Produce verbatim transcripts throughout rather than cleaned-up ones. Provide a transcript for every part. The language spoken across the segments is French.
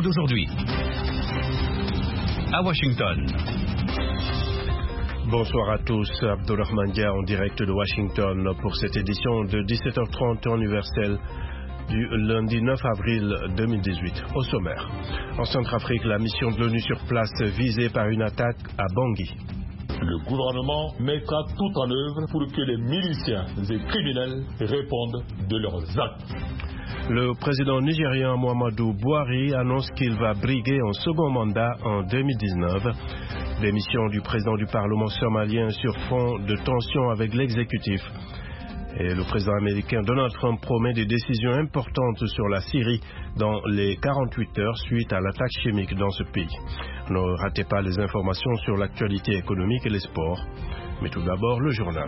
d'aujourd'hui. À Washington. Bonsoir à tous, Abdulrahman Dia en direct de Washington pour cette édition de dix-sept heures trente en universel du lundi neuf avril deux mille dix-huit. Au sommaire, en Centrafrique, la mission de l'ONU sur place visée par une attaque à Bangui. Le gouvernement mettra tout en œuvre pour que les miliciens et criminels répondent de leurs actes. Le président nigérian Muhammadu Buhari annonce qu'il va briguer un second mandat en deux mille dix-neuf. Démission du président du Parlement somalien sur fond de tensions avec l'exécutif. Et le président américain Donald Trump promet des décisions importantes sur la Syrie dans les quarante-huit heures suite à l'attaque chimique dans ce pays. Ne ratez pas les informations sur l'actualité économique et les sports. Mais tout d'abord, le journal.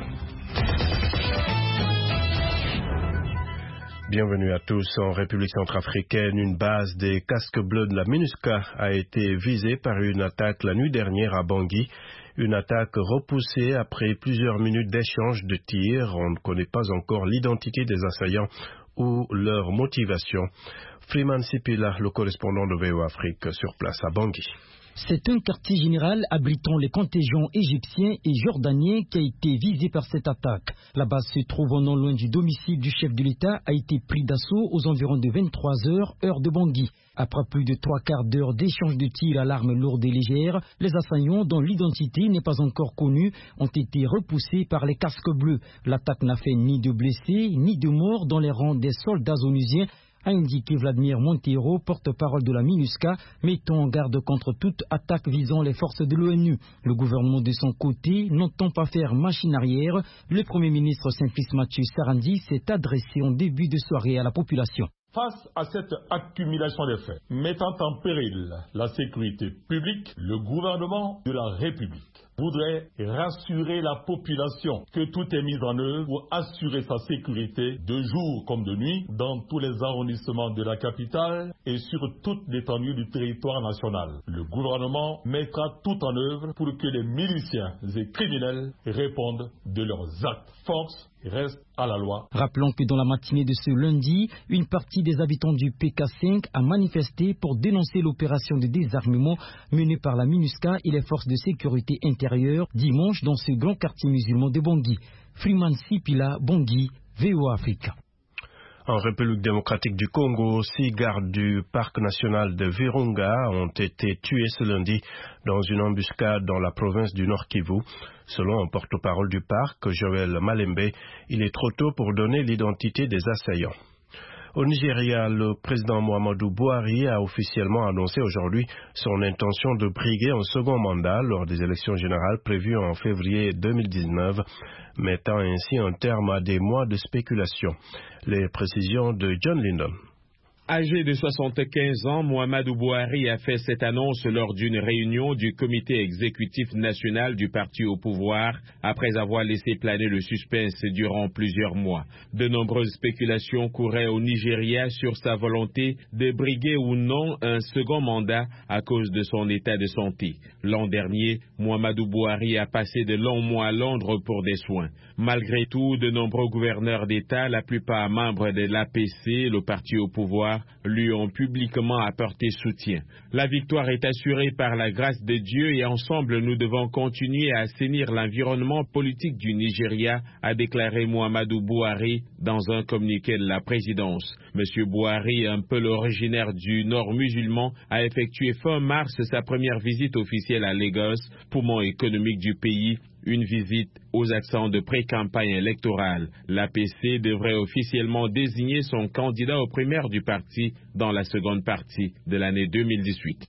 Bienvenue à tous. En République centrafricaine, une base des casques bleus de la MINUSCA a été visée par une attaque la nuit dernière à Bangui. Une attaque repoussée après plusieurs minutes d'échange de tirs. On ne connaît pas encore l'identité des assaillants ou leur motivation. Freeman Sipila, le correspondant de V O Afrique sur place à Bangui. C'est un quartier général abritant les contingents égyptiens et jordaniens qui a été visé par cette attaque. La base se trouve non loin du domicile du chef de l'État, a été pris d'assaut aux environs de vingt-trois heures, heure de Bangui. Après plus de trois quarts d'heure d'échange de tirs à l'arme lourde et légère, les assaillants, dont l'identité n'est pas encore connue, ont été repoussés par les casques bleus. L'attaque n'a fait ni de blessés ni de morts dans les rangs des soldats onusiens, a indiqué Vladimir Montero, porte-parole de la MINUSCA, mettant en garde contre toute attaque visant les forces de l'ONU. Le gouvernement de son côté, n'entend pas faire machine arrière, le Premier ministre Simplice Mathieu Sarandi s'est adressé en début de soirée à la population. Face à cette accumulation de faits, mettant en péril la sécurité publique, le gouvernement de la République voudrait rassurer la population que tout est mis en œuvre pour assurer sa sécurité de jour comme de nuit dans tous les arrondissements de la capitale et sur toute l'étendue du territoire national. Le gouvernement mettra tout en œuvre pour que les miliciens et criminels répondent de leurs actes. Force reste à la loi. Rappelons que dans la matinée de ce lundi, une partie des habitants du P K cinq a manifesté pour dénoncer l'opération de désarmement menée par la MINUSCA et les forces de sécurité intérieure dimanche dans ce grand quartier musulman de Bangui. Freeman Sipila, Bangui, V O Afrique. En République démocratique du Congo, six gardes du parc national de Virunga ont été tués ce lundi dans une embuscade dans la province du Nord Kivu. Selon un porte-parole du parc, Joël Malembe, il est trop tôt pour donner l'identité des assaillants. Au Nigeria, le président Muhammadu Buhari a officiellement annoncé aujourd'hui son intention de briguer un second mandat lors des élections générales prévues en février deux mille dix-neuf, mettant ainsi un terme à des mois de spéculation. Les précisions de John Lindon. Âgé de soixante-quinze ans, Muhammadu Buhari a fait cette annonce lors d'une réunion du comité exécutif national du parti au pouvoir, après avoir laissé planer le suspense durant plusieurs mois. De nombreuses spéculations couraient au Nigeria sur sa volonté de briguer ou non un second mandat à cause de son état de santé. L'an dernier, Muhammadu Buhari a passé de longs mois à Londres pour des soins. Malgré tout, de nombreux gouverneurs d'État, la plupart membres de l'A P C, le parti au pouvoir, lui ont publiquement apporté soutien. La victoire est assurée par la grâce de Dieu et ensemble nous devons continuer à assainir l'environnement politique du Nigeria, a déclaré Muhammadu Buhari dans un communiqué de la présidence. Monsieur Buhari, un peu originaire du nord musulman, a effectué fin mars sa première visite officielle à Lagos, poumon économique du pays, une visite aux accents de pré-campagne électorale. L'A P C devrait officiellement désigner son candidat aux primaires du parti dans la seconde partie de l'année deux mille dix-huit.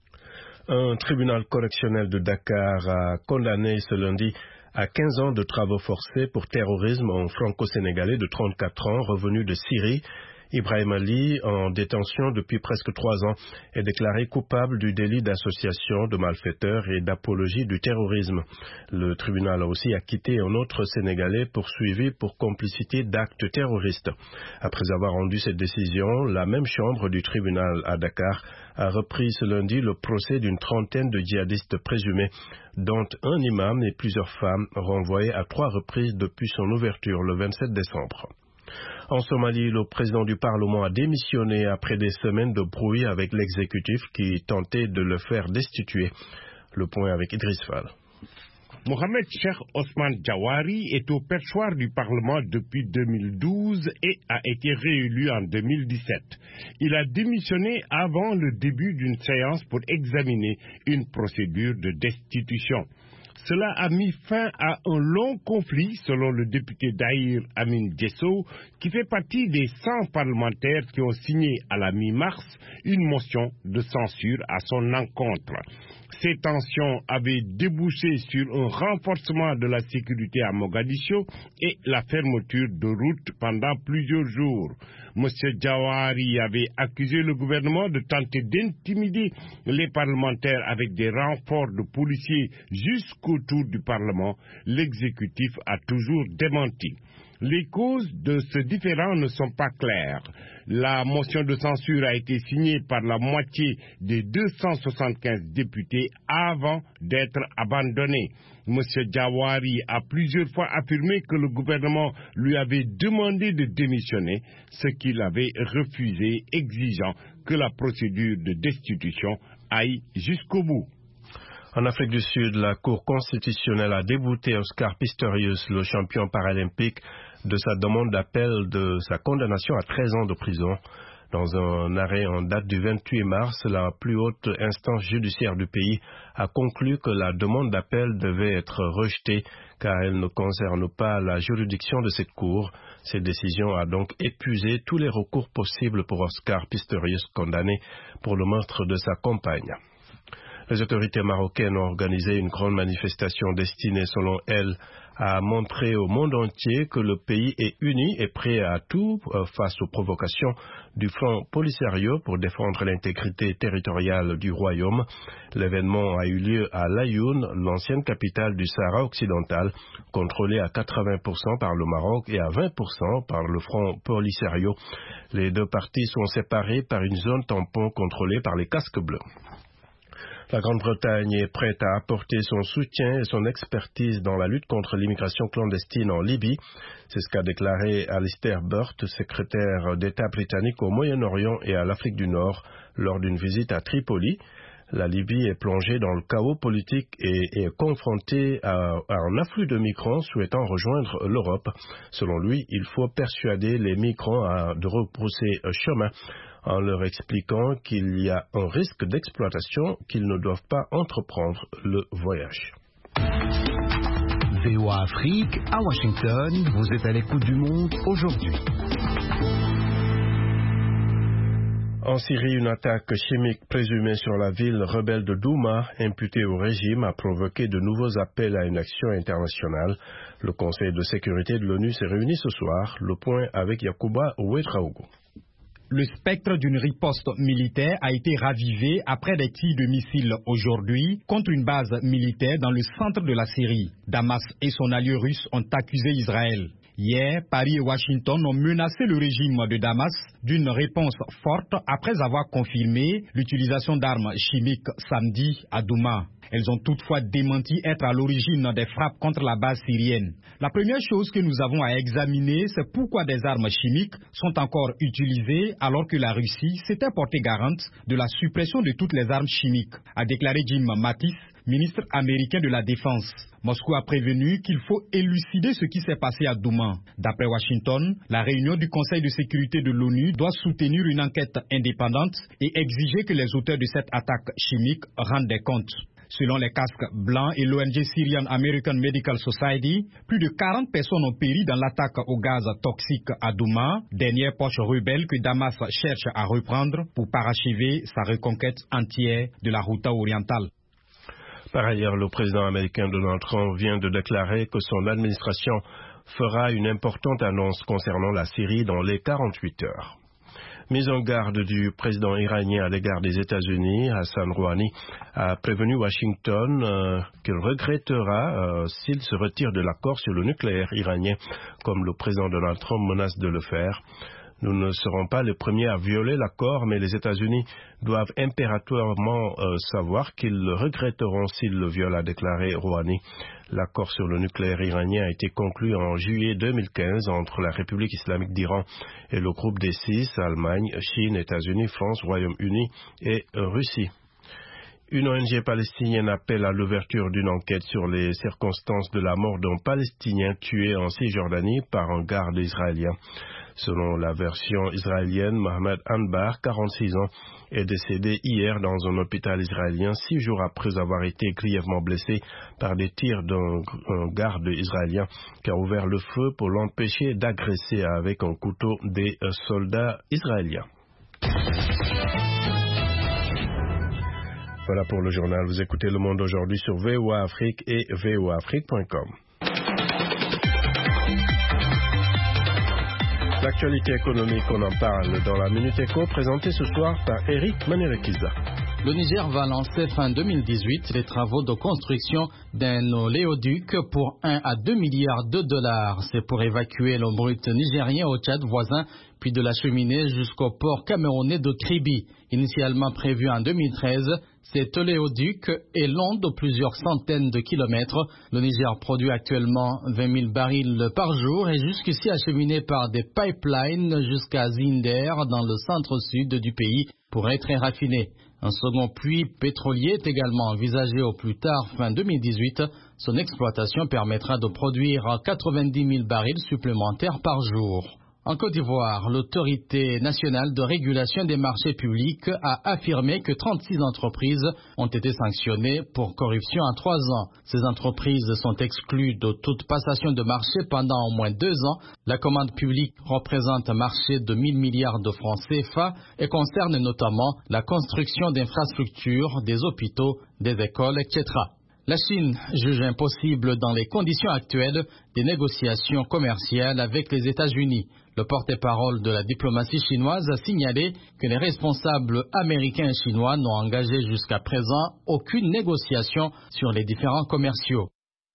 Un tribunal correctionnel de Dakar a condamné ce lundi à quinze ans de travaux forcés pour terrorisme un franco-sénégalais de trente-quatre ans revenu de Syrie. Ibrahim Ali, en détention depuis presque trois ans, est déclaré coupable du délit d'association de malfaiteurs et d'apologie du terrorisme. Le tribunal a aussi acquitté un autre Sénégalais poursuivi pour complicité d'actes terroristes. Après avoir rendu cette décision, la même chambre du tribunal à Dakar a repris ce lundi le procès d'une trentaine de djihadistes présumés, dont un imam et plusieurs femmes renvoyés à trois reprises depuis son ouverture le vingt-sept décembre. En Somalie, le président du Parlement a démissionné après des semaines de brouille avec l'exécutif qui tentait de le faire destituer. Le point avec Idriss Fall. Mohamed Cheikh Osman Jawari est au perchoir du Parlement depuis deux mille douze et a été réélu en deux mille dix-sept. Il a démissionné avant le début d'une séance pour examiner une procédure de destitution. Cela a mis fin à un long conflit, selon le député Dahir Amin Djesso, qui fait partie des cent parlementaires qui ont signé à la mi-mars une motion de censure à son encontre. Ces tensions avaient débouché sur un renforcement de la sécurité à Mogadiscio et la fermeture de routes pendant plusieurs jours. M. Jawari avait accusé le gouvernement de tenter d'intimider les parlementaires avec des renforts de policiers jusqu'autour du Parlement. L'exécutif a toujours démenti. Les causes de ce différend ne sont pas claires. La motion de censure a été signée par la moitié des deux cent soixante-quinze députés avant d'être abandonnée. M. Jawari a plusieurs fois affirmé que le gouvernement lui avait demandé de démissionner, ce qu'il avait refusé, exigeant que la procédure de destitution aille jusqu'au bout. En Afrique du Sud, la Cour constitutionnelle a débouté Oscar Pistorius, le champion paralympique, de sa demande d'appel de sa condamnation à treize ans de prison. Dans un arrêt en date du vingt-huit mars, la plus haute instance judiciaire du pays a conclu que la demande d'appel devait être rejetée car elle ne concerne pas la juridiction de cette Cour. Cette décision a donc épuisé tous les recours possibles pour Oscar Pistorius, condamné pour le meurtre de sa compagne. Les autorités marocaines ont organisé une grande manifestation destinée, selon elles, à montrer au monde entier que le pays est uni et prêt à tout face aux provocations du Front Polisario pour défendre l'intégrité territoriale du royaume. L'événement a eu lieu à Laayoune, l'ancienne capitale du Sahara occidental, contrôlée à quatre-vingts pour cent par le Maroc et à vingt pour cent par le Front Polisario. Les deux parties sont séparées par une zone tampon contrôlée par les casques bleus. La Grande-Bretagne est prête à apporter son soutien et son expertise dans la lutte contre l'immigration clandestine en Libye. C'est ce qu'a déclaré Alistair Burt, secrétaire d'État britannique au Moyen-Orient et à l'Afrique du Nord, lors d'une visite à Tripoli. La Libye est plongée dans le chaos politique et est confrontée à, à un afflux de migrants souhaitant rejoindre l'Europe. Selon lui, il faut persuader les migrants à, de rebrousser chemin, en leur expliquant qu'il y a un risque d'exploitation, qu'ils ne doivent pas entreprendre le voyage. V O A Afrique, à Washington, vous êtes à l'écoute du monde aujourd'hui. En Syrie, une attaque chimique présumée sur la ville rebelle de Douma, imputée au régime, a provoqué de nouveaux appels à une action internationale. Le Conseil de sécurité de l'ONU s'est réuni ce soir. Le point avec Yacouba Ouedraogo. Le spectre d'une riposte militaire a été ravivé après des tirs de missiles aujourd'hui contre une base militaire dans le centre de la Syrie. Damas et son allié russe ont accusé Israël. Hier, Paris et Washington ont menacé le régime de Damas d'une réponse forte après avoir confirmé l'utilisation d'armes chimiques samedi à Douma. Elles ont toutefois démenti être à l'origine des frappes contre la base syrienne. La première chose que nous avons à examiner, c'est pourquoi des armes chimiques sont encore utilisées alors que la Russie s'était portée garante de la suppression de toutes les armes chimiques, a déclaré Jim Mattis, ministre américain de la Défense. Moscou a prévenu qu'il faut élucider ce qui s'est passé à Douma. D'après Washington, la réunion du Conseil de sécurité de l'ONU doit soutenir une enquête indépendante et exiger que les auteurs de cette attaque chimique rendent des comptes. Selon les casques blancs et l'O N G Syrian American Medical Society, plus de quarante personnes ont péri dans l'attaque au gaz toxique à Douma, dernière poche rebelle que Damas cherche à reprendre pour parachever sa reconquête entière de la Ghouta orientale. Par ailleurs, le président américain Donald Trump vient de déclarer que son administration fera une importante annonce concernant la Syrie dans les quarante-huit heures. Mise en garde du président iranien à l'égard des États-Unis, Hassan Rouhani a prévenu Washington euh, qu'il regrettera euh, s'il se retire de l'accord sur le nucléaire iranien, comme le président Donald Trump menace de le faire. Nous ne serons pas les premiers à violer l'accord, mais les États-Unis doivent impérativement euh, savoir qu'ils le regretteront s'ils le violent, a déclaré Rouhani. L'accord sur le nucléaire iranien a été conclu en juillet deux mille quinze entre la République islamique d'Iran et le groupe des six, Allemagne, Chine, États-Unis, France, Royaume-Uni et euh, Russie. Une O N G palestinienne appelle à l'ouverture d'une enquête sur les circonstances de la mort d'un Palestinien tué en Cisjordanie par un garde israélien. Selon la version israélienne, Mohamed Anbar, quarante-six ans, est décédé hier dans un hôpital israélien, six jours après avoir été grièvement blessé par des tirs d'un garde israélien qui a ouvert le feu pour l'empêcher d'agresser avec un couteau des soldats israéliens. Voilà pour le journal. Vous écoutez Le Monde aujourd'hui sur V O A Afrique et V O A Afrique point com. L'actualité économique, on en parle dans la Minute Éco, présentée ce soir par Eric Manerekiza. Le Niger va lancer fin deux mille dix-huit les travaux de construction d'un oléoduc pour un à deux milliards de dollars. C'est pour évacuer l'eau brute nigérien au Tchad voisin, puis de l'acheminer jusqu'au port camerounais de Kribi. Initialement prévu en deux mille treize, cet oléoduc est long de plusieurs centaines de kilomètres. Le Niger produit actuellement vingt mille barils par jour et jusqu'ici acheminé par des pipelines jusqu'à Zinder dans le centre-sud du pays pour être raffiné. Un second puits pétrolier est également envisagé au plus tard fin deux mille dix-huit. Son exploitation permettra de produire quatre-vingt-dix mille barils supplémentaires par jour. En Côte d'Ivoire, l'autorité nationale de régulation des marchés publics a affirmé que trente-six entreprises ont été sanctionnées pour corruption en trois ans. Ces entreprises sont exclues de toute passation de marché pendant au moins deux ans. La commande publique représente un marché de mille milliards de francs C F A et concerne notamment la construction d'infrastructures, des hôpitaux, des écoles, et cetera. La Chine juge impossible dans les conditions actuelles des négociations commerciales avec les États-Unis. Le porte-parole de la diplomatie chinoise a signalé que les responsables américains et chinois n'ont engagé jusqu'à présent aucune négociation sur les différends commerciaux.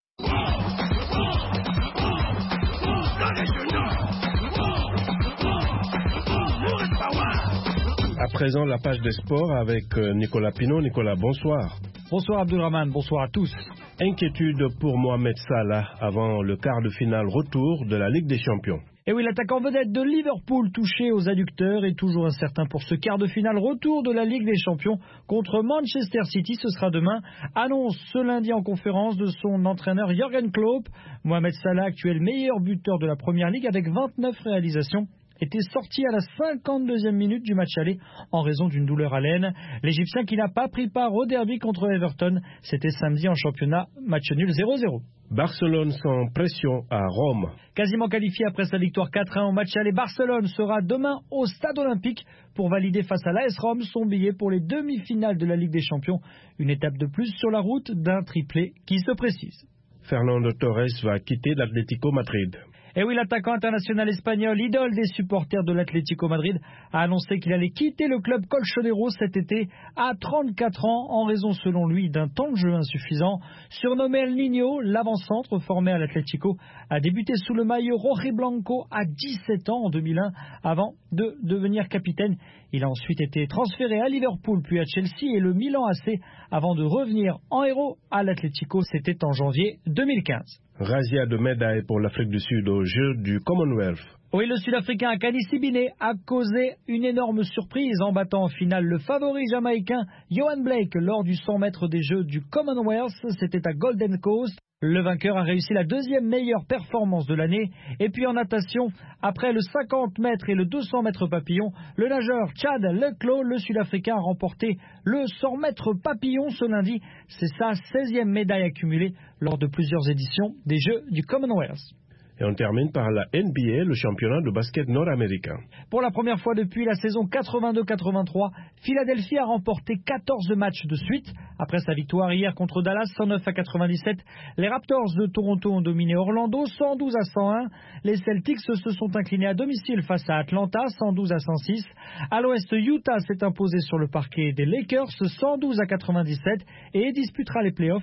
À présent, la page des sports avec Nicolas Pinot. Nicolas, bonsoir. Bonsoir Abdulrahman, bonsoir à tous. Inquiétude pour Mohamed Salah avant le quart de finale retour de la Ligue des Champions. Et oui, l'attaquant vedette de Liverpool touché aux adducteurs est toujours incertain pour ce quart de finale retour de la Ligue des Champions contre Manchester City. Ce sera demain. Annonce ce lundi en conférence de son entraîneur Jürgen Klopp. Mohamed Salah, actuel meilleur buteur de la Première Ligue avec vingt-neuf réalisations, était sorti à la cinquante-deuxième minute du match aller en raison d'une douleur à l'aine. L'Égyptien qui n'a pas pris part au derby contre Everton, c'était samedi en championnat, match nul zéro zéro. Barcelone sans pression à Rome. Quasiment qualifié après sa victoire quatre un au match aller, Barcelone sera demain au Stade Olympique pour valider face à l'A S Rome son billet pour les demi-finales de la Ligue des Champions. Une étape de plus sur la route d'un triplé qui se précise. Fernando Torres va quitter l'Atlético Madrid. Et oui, l'attaquant international espagnol, idole des supporters de l'Atlético Madrid, a annoncé qu'il allait quitter le club colchonero cet été à trente-quatre ans en raison, selon lui, d'un temps de jeu insuffisant. Surnommé El Niño, l'avant-centre formé à l'Atlético a débuté sous le maillot rojiblanco à dix-sept ans en deux mille un avant de devenir capitaine. Il a ensuite été transféré à Liverpool puis à Chelsea et le Milan A C avant de revenir en héros à l'Atlético. C'était en janvier deux mille quinze. Razzia de médailles pour l'Afrique du Sud aux Jeux du Commonwealth. Oui, le Sud-Africain Akani Sibine a causé une énorme surprise en battant en finale le favori jamaïcain Yohan Blake lors du cent mètres des Jeux du Commonwealth. C'était à Golden Coast. Le vainqueur a réussi la deuxième meilleure performance de l'année. Et puis en natation, après le cinquante mètres et le deux cents mètres papillon, le nageur Chad Leclos, le Sud-Africain, a remporté le cent mètres papillon ce lundi. C'est sa seizième médaille accumulée lors de plusieurs éditions des Jeux du Commonwealth. Et on termine par la N B A, le championnat de basket nord-américain. Pour la première fois depuis la saison quatre-vingt-deux quatre-vingt-trois, Philadelphie a remporté quatorze matchs de suite. Après sa victoire hier contre Dallas, cent neuf à quatre-vingt-dix-sept, les Raptors de Toronto ont dominé Orlando, cent douze à cent un. Les Celtics se sont inclinés à domicile face à Atlanta, cent douze à cent six. À l'ouest, Utah s'est imposé sur le parquet des Lakers, cent douze à quatre-vingt-dix-sept, et disputera les playoffs.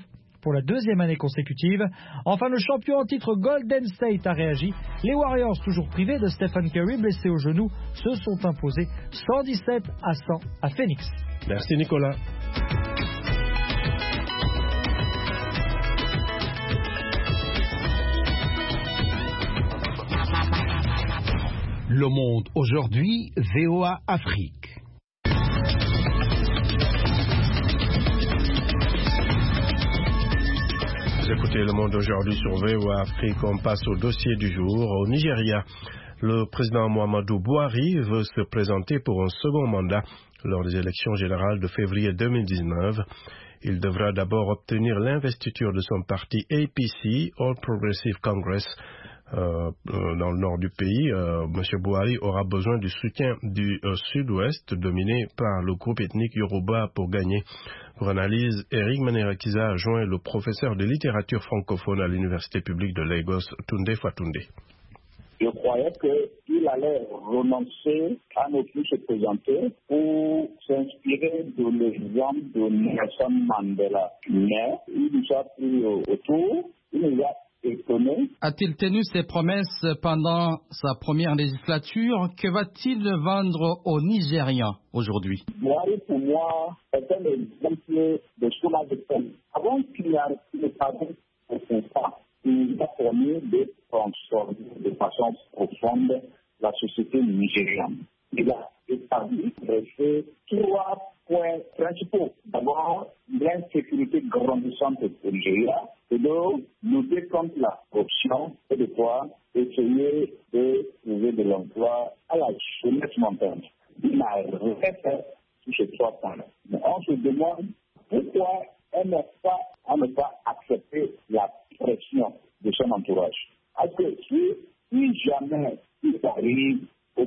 pour la deuxième année consécutive. Enfin, le champion en titre Golden State a réagi. Les Warriors, toujours privés de Stephen Curry, blessé au genou, se sont imposés cent dix-sept à cent à Phoenix. Merci Nicolas. Le Monde aujourd'hui, V O A Afrique. Vous écoutez Le Monde aujourd'hui sur V O A Afrique. On passe au dossier du jour. Au Nigeria, le président Muhammadu Buhari veut se présenter pour un second mandat lors des élections générales de février deux mille dix-neuf. Il devra d'abord obtenir l'investiture de son parti A P C, All Progressive Congress, euh, dans le nord du pays. Euh, M. Buhari aura besoin du soutien du euh, sud-ouest, dominé par le groupe ethnique Yoruba, pour gagner. Pour analyse, Eric Manerakiza a joint le professeur de littérature francophone à l'université publique de Lagos, Tunde Fatunde. Je croyais qu'il allait renoncer à ne plus se présenter pour s'inspirer de l'exemple de Nelson Mandela. Mais il nous a pris autour, il nous a étonné. A-t-il tenu ses promesses pendant sa première législature? Que va-t-il vendre aux Nigérians aujourd'hui? Buhari, pour moi, est un exemple de ce qu'on a fait. Avant qu'il n'arrive pas au pouvoir, il a permis de transformer de façon profonde la société nigériane. Il a établi fait trois points principaux. D'abord, l'insécurité grandissante au Nigeria, et de lutter contre la corruption et de pouvoir essayer de trouver de l'emploi à la jeunesse montante. Il n'a rien fait sur ces trois points. Mais on se demande pourquoi elle n'a pas, on n'a pas accepté la pression de son entourage. Parce que si, si jamais il arrive au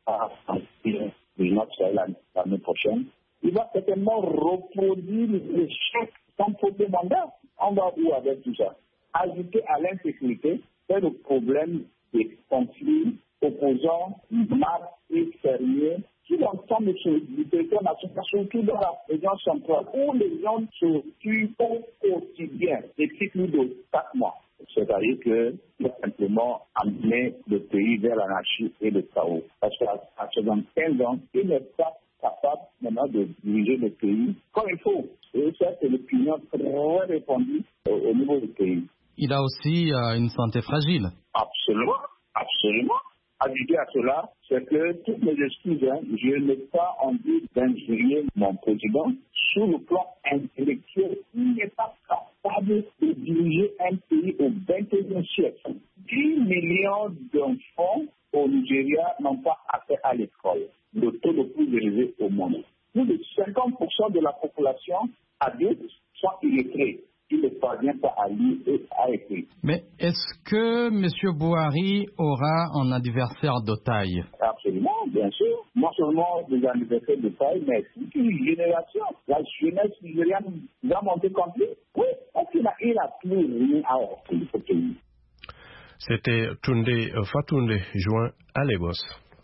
du Nord-Sahel l'année prochaine, il va certainement reproduire l'échec sans faute de mandat. On va où avec tout ça? Ajouter à l'insécurité, c'est le problème des conflits opposants, marques et fermiers sur l'ensemble du territoire national, surtout dans la région centrale, où les gens se tuent au quotidien, des cycles de quatre mois. C'est-à-dire qu'il a simplement amené le pays vers l'anarchie et le chaos. Parce qu'à soixante-quinze ans, il n'est pas capable maintenant de diriger le pays comme il faut. Et ça, c'est l'opinion très répandue au, au niveau du pays. Il a aussi euh, une santé fragile. Absolument, absolument. Ajouter à cela, c'est que toutes mes excuses, hein, je n'ai pas envie d'injurier mon président. Sur le plan intellectuel, il n'est pas capable de diriger un pays au vingt et unième siècle. dix millions d'enfants au Nigeria n'ont pas accès à l'école, le taux le plus élevé au monde. Plus de cinquante pour cent de la population adulte sont illettrés. Il ne parvient pas à lire et à écrire. Mais est-ce que M. Buhari aura un adversaire de taille? Absolument, bien sûr. Non seulement des adversaires de taille, mais toute une génération. La jeunesse nigériane va monter contre lui. Oui, parce qu'il n'a plus rien à offrir au pays. C'était Tunde Fatunde, joint à Lagos.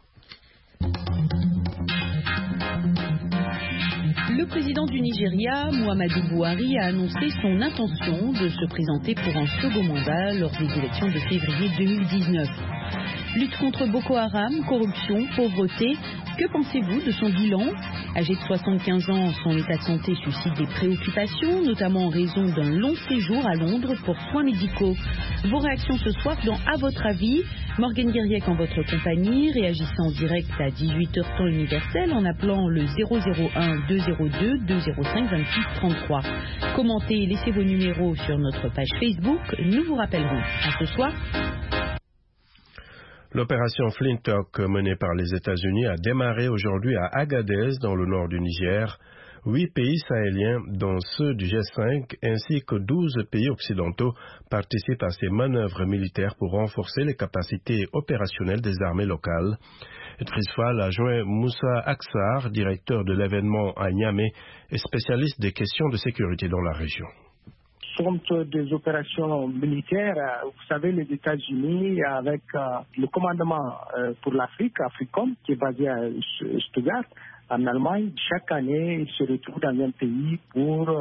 Le président du Nigeria, Muhammadu Buhari, a annoncé son intention de se présenter pour un second mandat lors des élections de février deux mille dix-neuf. Lutte contre Boko Haram, corruption, pauvreté, que pensez-vous de son bilan? Âgé de soixante-quinze ans, son état de santé suscite des préoccupations, notamment en raison d'un long séjour à Londres pour soins médicaux. Vos réactions ce soir dans À votre avis, Morgan Guiriec en votre compagnie, réagissant en direct à dix-huit heures temps universel en appelant le zéro zéro un deux zéro deux deux zéro cinq vingt-six trente-trois. Commentez et laissez vos numéros sur notre page Facebook, nous vous rappellerons. À ce soir. L'opération Flintock menée par les États-Unis a démarré aujourd'hui à Agadez, dans le nord du Niger. Huit pays sahéliens, dont ceux du G cinq, ainsi que douze pays occidentaux, participent à ces manœuvres militaires pour renforcer les capacités opérationnelles des armées locales. Trisfal a joint Moussa Aksar, directeur de l'événement à Niamey et spécialiste des questions de sécurité dans la région. Compte des opérations militaires, vous savez, les États-Unis, avec euh, le commandement euh, pour l'Afrique, AFRICOM, qui est basé à Stuttgart, en Allemagne, chaque année, ils se retrouvent dans un pays pour euh,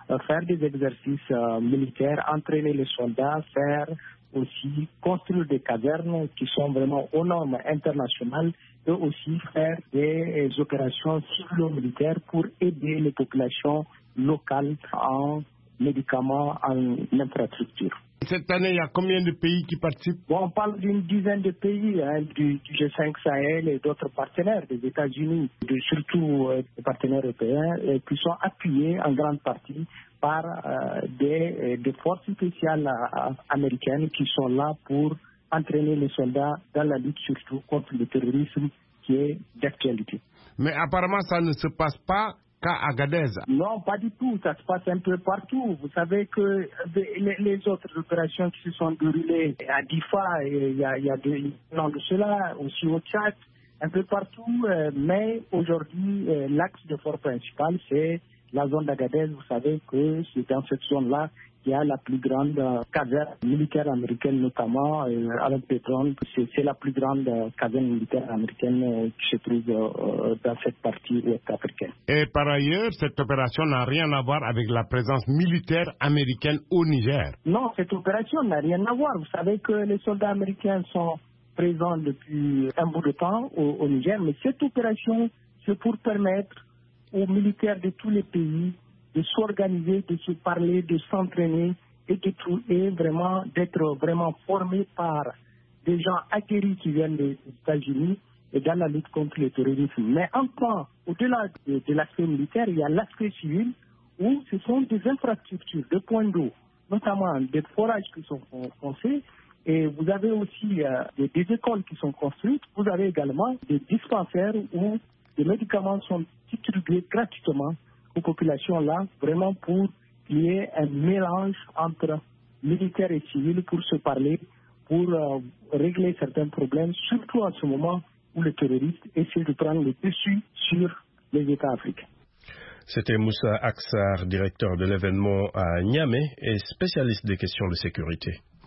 euh, faire des exercices euh, militaires, entraîner les soldats, faire aussi construire des casernes qui sont vraiment aux normes internationales et aussi faire des opérations civilo-militaires pour aider les populations locales en médicaments, en infrastructures. Cette année, il y a combien de pays qui participent? Bon, on parle d'une dizaine de pays, hein, du, du G cinq Sahel et d'autres partenaires, des États-Unis, de, surtout euh, des partenaires européens, et qui sont appuyés en grande partie par euh, des, des forces spéciales euh, américaines qui sont là pour entraîner les soldats dans la lutte surtout contre le terrorisme qui est d'actualité. Mais apparemment, ça ne se passe pas qu'à Agadez. Non, pas du tout. Ça se passe un peu partout. Vous savez que les, les autres opérations qui se sont déroulées à Difa, il y a, il y a deux ans de cela, aussi au Tchad, un peu partout. Mais aujourd'hui, l'axe de force principal, c'est la zone d'Agadez. Vous savez que c'est dans cette zone-là qu'il y a la plus grande euh, caserne militaire américaine, notamment euh, avec des drones. C'est, c'est la plus grande euh, caserne militaire américaine euh, qui se trouve euh, dans cette partie ouest africaine. Et par ailleurs, cette opération n'a rien à voir avec la présence militaire américaine au Niger. Non, cette opération n'a rien à voir. Vous savez que les soldats américains sont présents depuis un bout de temps au, au Niger, mais cette opération, c'est pour permettre aux militaires de tous les pays de s'organiser, de se parler, de s'entraîner et, de, et vraiment d'être vraiment formés par des gens aguerris qui viennent des États-Unis et dans la lutte contre le terrorisme. Mais enfin, au-delà de, de l'aspect militaire, il y a l'aspect civil où ce sont des infrastructures, des points d'eau, notamment des forages qui sont construits. Et vous avez aussi euh, des, des écoles qui sont construites. Vous avez également des dispensaires où des médicaments sont distribués gratuitement aux populations là, vraiment pour qu'il y ait un mélange entre militaires et civils pour se parler, pour euh, régler certains problèmes, surtout en ce moment où les terroristes essaient de prendre le dessus sur les États africains. C'était Moussa Aksar, directeur de l'événement à Niamey et spécialiste des questions de sécurité.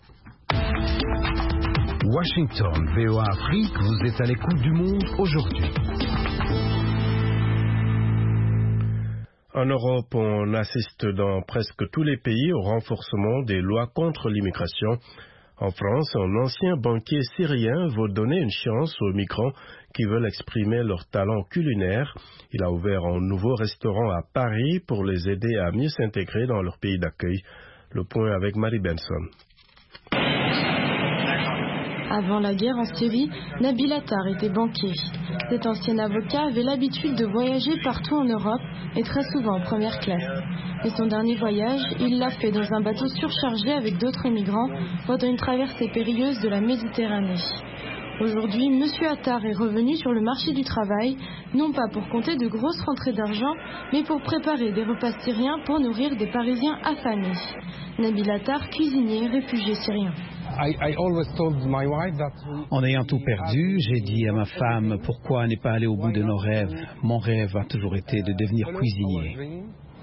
Washington, V O A Afrique, vous êtes à l'écoute du monde aujourd'hui. En Europe, on assiste dans presque tous les pays au renforcement des lois contre l'immigration. En France, un ancien banquier syrien veut donner une chance aux migrants qui veulent exprimer leur talent culinaire. Il a ouvert un nouveau restaurant à Paris pour les aider à mieux s'intégrer dans leur pays d'accueil. Le point avec Marie Benson. Avant la guerre en Syrie, Nabil Attar était banquier. Cet ancien avocat avait l'habitude de voyager partout en Europe et très souvent en première classe. Mais son dernier voyage, il l'a fait dans un bateau surchargé avec d'autres migrants pendant une traversée périlleuse de la Méditerranée. Aujourd'hui, M. Attar est revenu sur le marché du travail, non pas pour compter de grosses rentrées d'argent, mais pour préparer des repas syriens pour nourrir des Parisiens affamés. Nabil Attar, cuisinier, réfugié syrien. En ayant tout perdu, j'ai dit à ma femme pourquoi ne pas aller au bout de nos rêves. Mon rêve a toujours été de devenir cuisinier.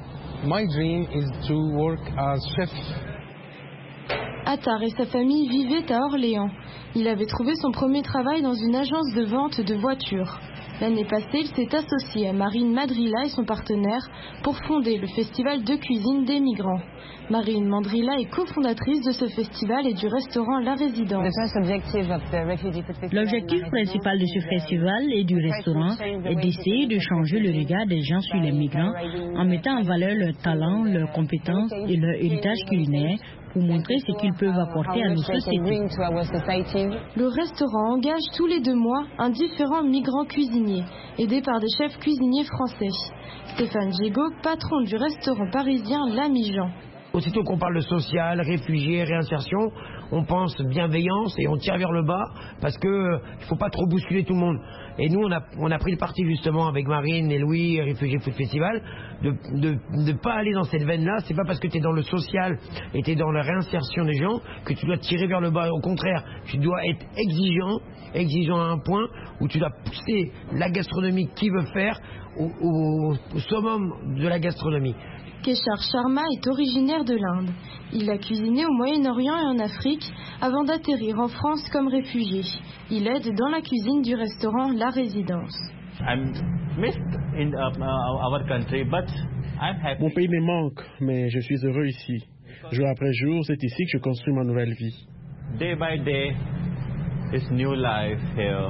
Attar et sa famille vivaient à Orléans. Il avait trouvé son premier travail dans une agence de vente de voitures. L'année passée, il s'est associé à Marine Mandrilla et son partenaire pour fonder le festival de cuisine des migrants. Marine Mandrilla est cofondatrice de ce festival et du restaurant La Résidence. L'objectif principal de ce festival et du restaurant est d'essayer de changer le regard des gens sur les migrants en mettant en valeur leurs talents, leurs compétences et leur héritage culinaire pour montrer ce qu'ils peuvent apporter à nos sociétés. Le restaurant engage tous les deux mois un différent migrant cuisinier, aidé par des chefs cuisiniers français. Stéphane Gégaud, patron du restaurant parisien L'Ami Jean. Aussitôt qu'on parle de social, réfugiés, réinsertion, on pense bienveillance et on tire vers le bas parce qu'il euh, ne faut pas trop bousculer tout le monde. Et nous, on a, on a pris le parti justement avec Marine et Louis, Réfugiés Food Festival, de ne pas aller dans cette veine-là. C'est pas parce que tu es dans le social et tu es dans la réinsertion des gens que tu dois tirer vers le bas. Au contraire, tu dois être exigeant, exigeant à un point où tu dois pousser la gastronomie qui veut faire au, au, au summum de la gastronomie. Keshar Sharma est originaire de l'Inde. Il a cuisiné au Moyen-Orient et en Afrique avant d'atterrir en France comme réfugié. Il aide dans la cuisine du restaurant La Résidence. Mon pays me manque, mais je suis heureux ici. Jour après jour, c'est ici que je construis ma nouvelle vie. Day by day, it's new life here.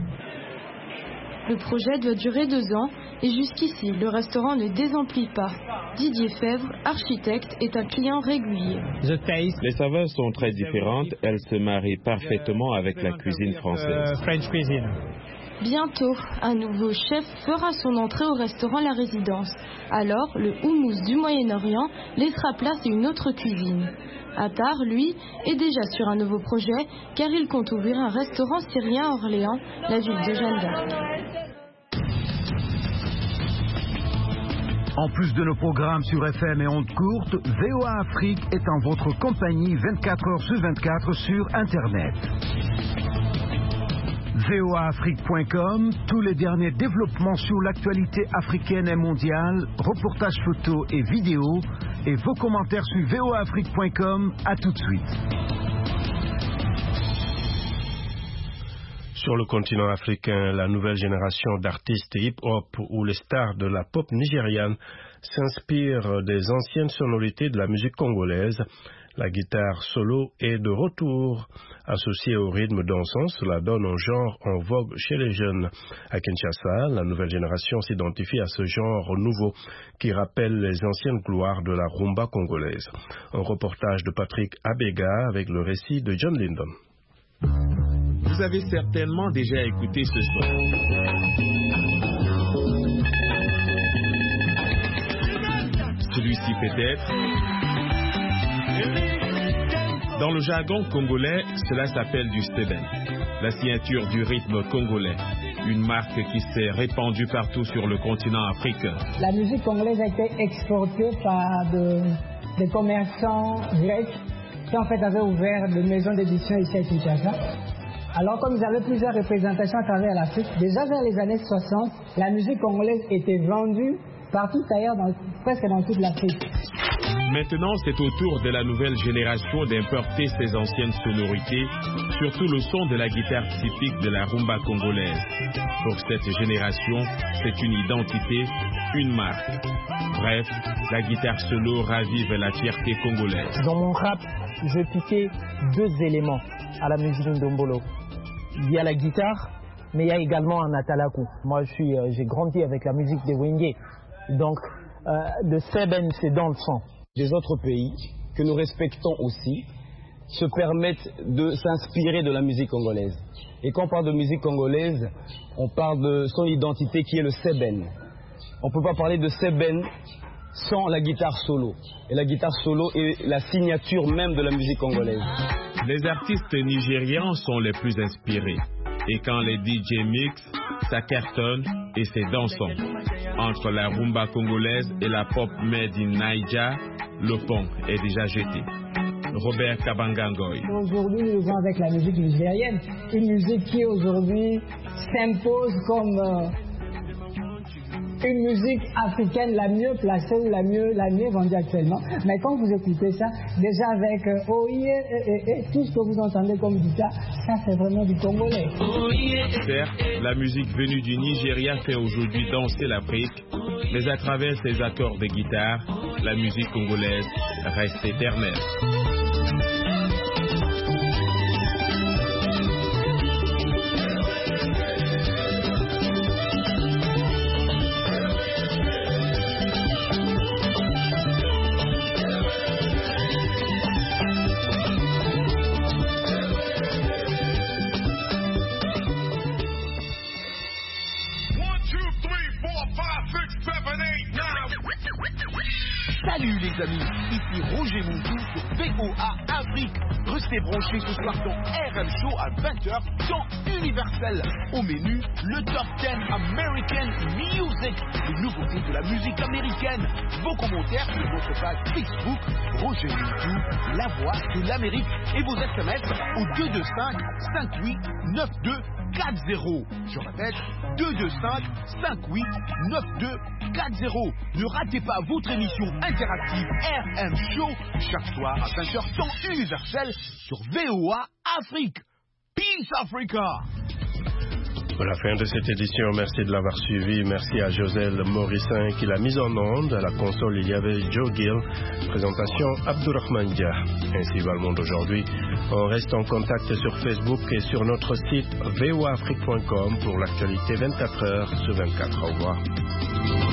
Le projet doit durer deux ans et jusqu'ici, le restaurant ne désemplit pas. Didier Fèvre, architecte, est un client régulier. Les saveurs sont très différentes. Elles se marient parfaitement avec la cuisine française. Bientôt, un nouveau chef fera son entrée au restaurant La Résidence. Alors, le houmous du Moyen-Orient laissera place à une autre cuisine. Attar, lui, est déjà sur un nouveau projet car il compte ouvrir un restaurant syrien à Orléans, la ville de Jeanne d'Arc. En plus de nos programmes sur F M et ondes courtes, V O A Afrique est en votre compagnie vingt-quatre heures sur vingt-quatre sur Internet. V O A Afrique point com, tous les derniers développements sur l'actualité africaine et mondiale, reportages photos et vidéos, et vos commentaires sur V O A Afrique point com. À tout de suite. Sur le continent africain, la nouvelle génération d'artistes hip-hop ou les stars de la pop nigériane s'inspirent des anciennes sonorités de la musique congolaise. La guitare solo est de retour. Associée au rythme dansant, cela donne un genre en vogue chez les jeunes. À Kinshasa, la nouvelle génération s'identifie à ce genre nouveau qui rappelle les anciennes gloires de la rumba congolaise. Un reportage de Patrick Abega avec le récit de John Lyndon. Vous avez certainement déjà écouté ce son. Celui-ci peut-être. Dans le jargon congolais, cela s'appelle du steben, la signature du rythme congolais, une marque qui s'est répandue partout sur le continent africain. La musique congolaise a été exportée par de, des commerçants grecs qui en fait avaient ouvert des maisons d'édition ici à Kinshasa. Alors comme ils avaient plusieurs représentations à travers l'Afrique, déjà vers les années soixante, la musique congolaise était vendue partout ailleurs, dans, presque dans toute l'Afrique. Maintenant, c'est au tour de la nouvelle génération d'importer ces anciennes sonorités, surtout le son de la guitare typique de la rumba congolaise. Pour cette génération, c'est une identité, une marque. Bref, la guitare solo ravive la fierté congolaise. Dans mon rap, je piquais deux éléments à la musique ndombolo. Il y a la guitare, mais il y a également un atalaku. Moi, je suis, euh, j'ai grandi avec la musique des Wenge. Donc, euh, le seben, c'est dans le sang. Des autres pays que nous respectons aussi se permettent de s'inspirer de la musique congolaise. Et quand on parle de musique congolaise, on parle de son identité qui est le seben. On ne peut pas parler de seben sans la guitare solo. Et la guitare solo est la signature même de la musique congolaise. Les artistes nigérians sont les plus inspirés. Et quand les D J mixent, ça cartonne et c'est dansant. Entre la rumba congolaise et la pop made in Naija, le pont est déjà jeté. Robert Kabangangoy. Aujourd'hui, nous vivons avec la musique nigérienne. Une musique qui aujourd'hui s'impose comme euh, une musique africaine la mieux placée ou la mieux, la mieux vendue actuellement. Mais quand vous écoutez ça, déjà avec euh, oh yeah, et, et, et, tout ce que vous entendez comme guitare, ça c'est vraiment du congolais. Certes, la musique venue du Nigeria fait aujourd'hui danser l'Afrique, mais à travers ses accords de guitare, la musique congolaise reste éternelle. Salut les amis, ici Roger Mountou sur V O A Afrique. Restez branchés ce soir dans R M Show à vingt heures, temps universel. Au menu, le Top dix American Music, les nouveautés de la musique américaine. Vos commentaires sur votre page Facebook, Roger Mountou, la voix de l'Amérique. Et vos S M S au deux deux cinq, cinq huit neuf deux quatre zéro. Je répète, deux deux cinq, cinq huit neuf deux quatre zéro. Ne ratez pas votre émission interactive R M Show chaque soir à vingt heures temps universel sur V O A Afrique. Peace Africa. Voilà, fin de cette édition. Merci de l'avoir suivi. Merci à Joselle Morissin qui l'a mise en onde. À la console, il y avait Joe Gill. Présentation Abdourahmane Dia. Ainsi va le monde aujourd'hui. On reste en contact sur Facebook et sur notre site v o a afrique point com pour l'actualité vingt-quatre heures sur vingt-quatre. Au revoir.